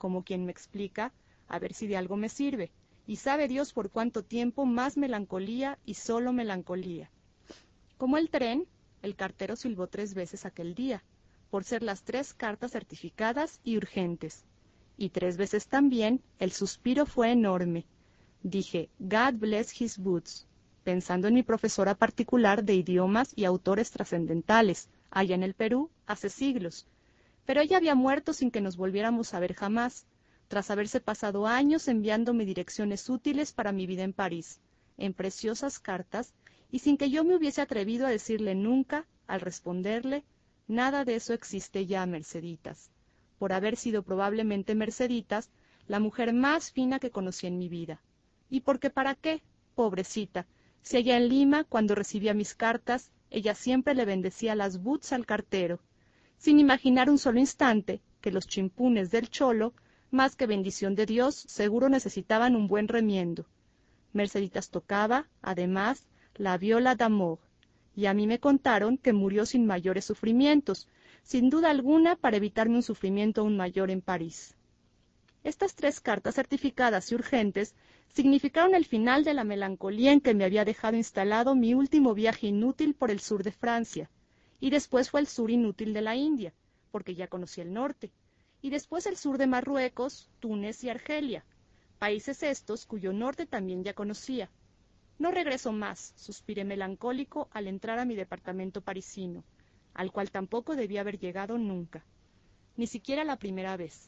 como quien me explica, a ver si de algo me sirve, y sabe Dios por cuánto tiempo más melancolía y solo melancolía. Como el tren, el cartero silbó 3 veces aquel día, por ser las 3 cartas certificadas y urgentes. Y 3 veces también el suspiro fue enorme. Dije, God bless his boots, pensando en mi profesora particular de idiomas y autores trascendentales, allá en el Perú, hace siglos. Pero ella había muerto sin que nos volviéramos a ver jamás, tras haberse pasado años enviándome direcciones útiles para mi vida en París, en preciosas cartas, y sin que yo me hubiese atrevido a decirle nunca, al responderle, nada de eso existe ya, Merceditas, por haber sido probablemente Merceditas la mujer más fina que conocí en mi vida. Y porque para qué, pobrecita, si allá en Lima, cuando recibía mis cartas, ella siempre le bendecía las boots al cartero, sin imaginar un solo instante que los chimpunes del cholo, más que bendición de Dios, seguro necesitaban un buen remiendo. Merceditas tocaba, además, la viola d'amour, y a mí me contaron que murió sin mayores sufrimientos, sin duda alguna para evitarme un sufrimiento aún mayor en París. Estas 3 cartas certificadas y urgentes significaron el final de la melancolía en que me había dejado instalado mi último viaje inútil por el sur de Francia, y después fue el sur inútil de la India, porque ya conocí el norte, y después el sur de Marruecos, Túnez y Argelia, países estos cuyo norte también ya conocía. No regreso más, suspiré melancólico al entrar a mi departamento parisino, al cual tampoco debía haber llegado nunca, ni siquiera la primera vez.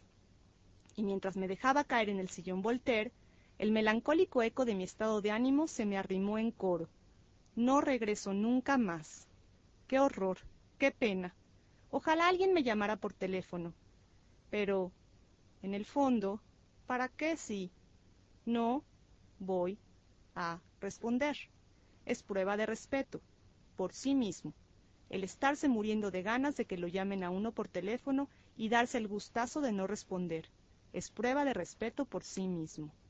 Y mientras me dejaba caer en el sillón Voltaire, el melancólico eco de mi estado de ánimo se me arrimó en coro. No regreso nunca más. ¡Qué horror! ¡Qué pena! Ojalá alguien me llamara por teléfono. Pero, en el fondo, ¿para qué si no voy a responder? Es prueba de respeto, por sí mismo, el estarse muriendo de ganas de que lo llamen a uno por teléfono y darse el gustazo de no responder. Es prueba de respeto por sí mismo.